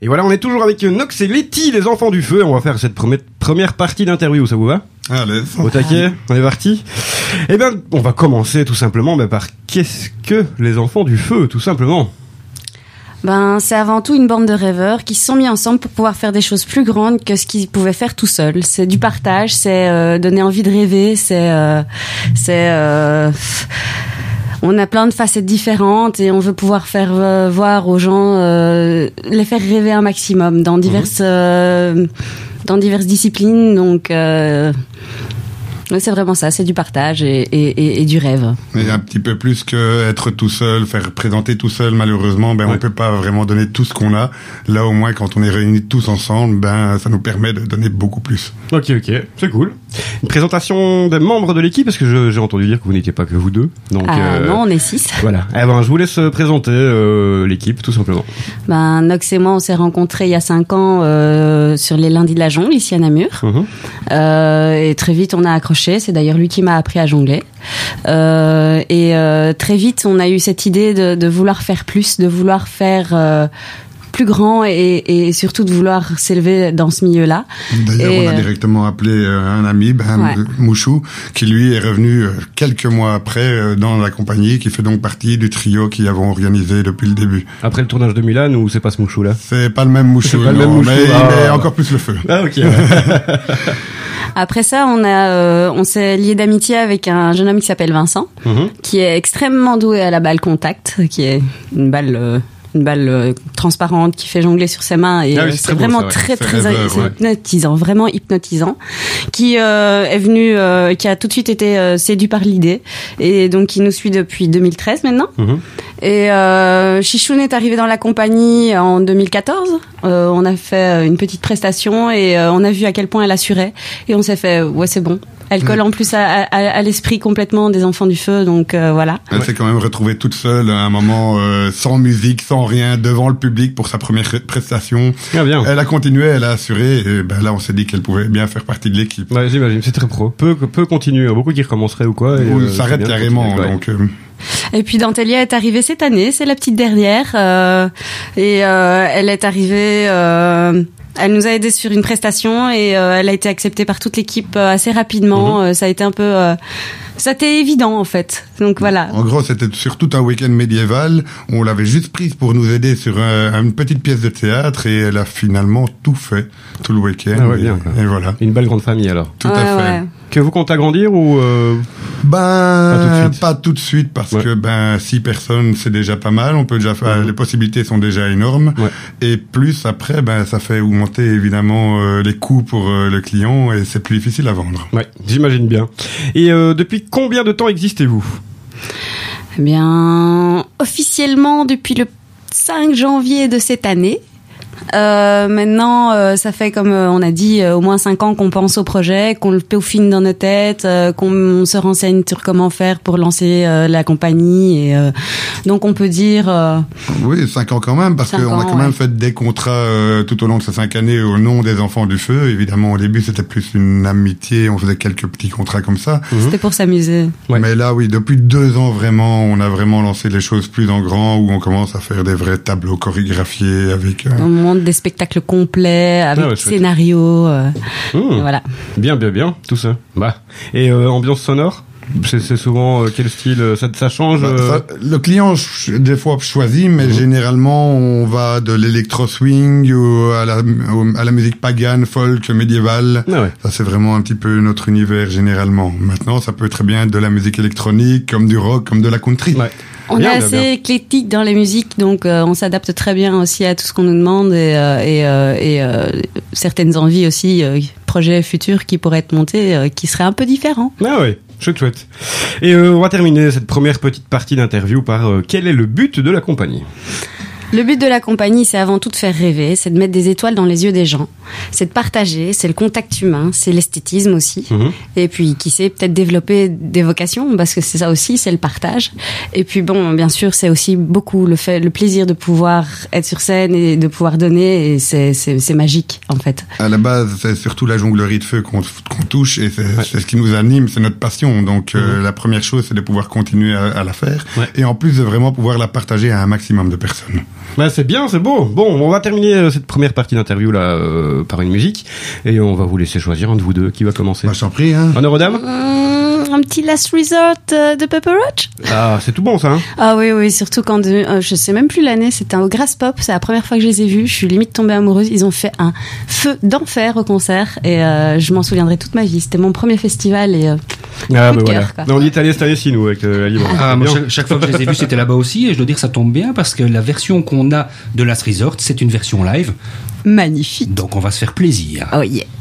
Et voilà, on est toujours avec Nox et Letty, les enfants du feu. On va faire cette première partie d'interview, ça vous va ? Allez. Au taquet, on est parti. Eh ben, on va commencer tout simplement par qu'est-ce que les enfants du feu, tout simplement. C'est avant tout une bande de rêveurs qui se sont mis ensemble pour pouvoir faire des choses plus grandes que ce qu'ils pouvaient faire tout seuls. C'est du partage, c'est donner envie de rêver, on a plein de facettes différentes et on veut pouvoir faire voir aux gens, les faire rêver un maximum dans diverses disciplines. Donc c'est vraiment ça, c'est du partage et du rêve. Mais un petit peu plus que être tout seul, faire présenter tout seul, malheureusement, on peut pas vraiment donner tout ce qu'on a. Là, au moins, quand on est réunis tous ensemble, ça nous permet de donner beaucoup plus. Ok, c'est cool. Une présentation des membres de l'équipe, parce que j'ai entendu dire que vous n'étiez pas que vous deux. Donc, non, on est 6. Voilà. Je vous laisse présenter l'équipe, tout simplement. Nox et moi, on s'est rencontrés il y a 5 ans sur les lundis de la jungle, ici à Namur. Et très vite, on a accroché. C'est d'ailleurs lui qui m'a appris à jongler. Très vite, on a eu cette idée de vouloir faire plus, de vouloir faire plus grand et surtout de vouloir s'élever dans ce milieu-là. D'ailleurs, on a directement appelé un ami, Mouchou, qui lui est revenu quelques mois après dans la compagnie, qui fait donc partie du trio qui avons organisé depuis le début. Après le tournage de Mulan, ou c'est pas ce Mouchou là ? C'est pas le même Mouchou, mais il est encore plus le feu. Ah ok. Après ça, on s'est lié d'amitié avec un jeune homme qui s'appelle Vincent, qui est extrêmement doué à la balle contact, qui est une balle transparente qui fait jongler sur ses mains et c'est vraiment très hypnotisant, vraiment hypnotisant, qui est venu, qui a tout de suite été séduit par l'idée et donc qui nous suit depuis 2013 maintenant. Et Chichoun est arrivé dans la compagnie en 2014. On a fait une petite prestation et on a vu à quel point elle assurait et on s'est fait c'est bon. Elle colle en plus à l'esprit complètement des enfants du feu, donc voilà. Elle s'est quand même retrouvée toute seule à un moment sans musique, sans rien, devant le public pour sa première prestation. Ah, bien. Elle a continué, elle a assuré, et là on s'est dit qu'elle pouvait bien faire partie de l'équipe. Ouais, j'imagine, c'est très pro. Peut continuer, beaucoup qui recommenceraient ou quoi. Ou s'arrête carrément, donc... Et puis Dantelia est arrivée cette année, c'est la petite dernière, elle est arrivée... Elle nous a aidé sur une prestation et elle a été acceptée par toute l'équipe assez rapidement. Ça a été c'était évident en fait. Donc voilà. En gros, c'était sur tout un week-end médiéval. On l'avait juste prise pour nous aider sur une petite pièce de théâtre et elle a finalement tout fait tout le week-end. Ah ouais, bien, et voilà. Une belle grande famille alors. Tout à fait. Ouais. Que vous comptez agrandir ou pas tout de suite parce que 6 personnes c'est déjà pas mal. On peut déjà faire, les possibilités sont déjà énormes et plus après ça fait augmenter évidemment les coûts pour le client et c'est plus difficile à vendre. Ouais, j'imagine bien. Et depuis combien de temps existez-vous ? Eh bien, officiellement depuis le 5 janvier de cette année. Maintenant, ça fait comme on a dit au moins 5 ans qu'on pense au projet, qu'on le peaufine dans nos têtes, qu'on se renseigne sur comment faire pour lancer la compagnie. Et donc on peut dire. Oui, 5 ans quand même, parce qu'on a quand même fait des contrats tout au long de ces 5 années au nom des enfants du feu. Évidemment, au début, c'était plus une amitié. On faisait quelques petits contrats comme ça. C'était pour s'amuser. Ouais. Mais là, oui, depuis 2 ans vraiment, on a vraiment lancé les choses plus en grand, où on commence à faire des vrais tableaux chorégraphiés avec. Des spectacles complets avec scénario voilà. Bien tout ça. Et ambiance sonore, c'est souvent quel style, ça change le client des fois choisit, mais généralement on va de l'électro swing à la musique pagane, folk, médiévale. Ça c'est vraiment un petit peu notre univers généralement. Maintenant ça peut très bien être de la musique électronique, comme du rock, comme de la country. On est assez éclectique dans les musiques, donc on s'adapte très bien aussi à tout ce qu'on nous demande et certaines envies aussi, projets futurs qui pourraient être montés, qui seraient un peu différents. Ah oui, chouette. Et on va terminer cette première petite partie d'interview par quel est le but de la compagnie ? Le but de la compagnie, c'est avant tout de faire rêver, c'est de mettre des étoiles dans les yeux des gens, c'est de partager, c'est le contact humain, c'est l'esthétisme aussi, et puis qui sait peut-être développer des vocations, parce que c'est ça aussi, c'est le partage. Et puis bon, bien sûr, c'est aussi beaucoup le plaisir de pouvoir être sur scène et de pouvoir donner, et c'est magique en fait. À la base, c'est surtout la jonglerie de feu qu'on touche, et c'est ce qui nous anime, c'est notre passion. Donc la première chose, c'est de pouvoir continuer à la faire, et en plus de vraiment pouvoir la partager à un maximum de personnes. Bah, c'est bien, c'est beau. Bon, on va terminer cette première partie d'interview là par une musique et on va vous laisser choisir un de vous deux qui va commencer. Bah, je t'en prie, hein. Honneur aux dames. Un petit Last Resort de Pepper Roach. Ah, c'est tout bon ça, hein. Ah oui, surtout quand je sais même plus l'année, c'était au Grass Pop, c'est la première fois que je les ai vus, je suis limite tombée amoureuse. Ils ont fait un feu d'enfer au concert et je m'en souviendrai toute ma vie. C'était mon premier festival et bah voilà. On y est allé cette année-ci nous avec Libre. Moi, chaque fois que je les ai vus, c'était là-bas aussi et je dois dire que ça tombe bien parce que la version qu'on a de Last Resort, c'est une version live. Magnifique. Donc on va se faire plaisir. Oh yeah.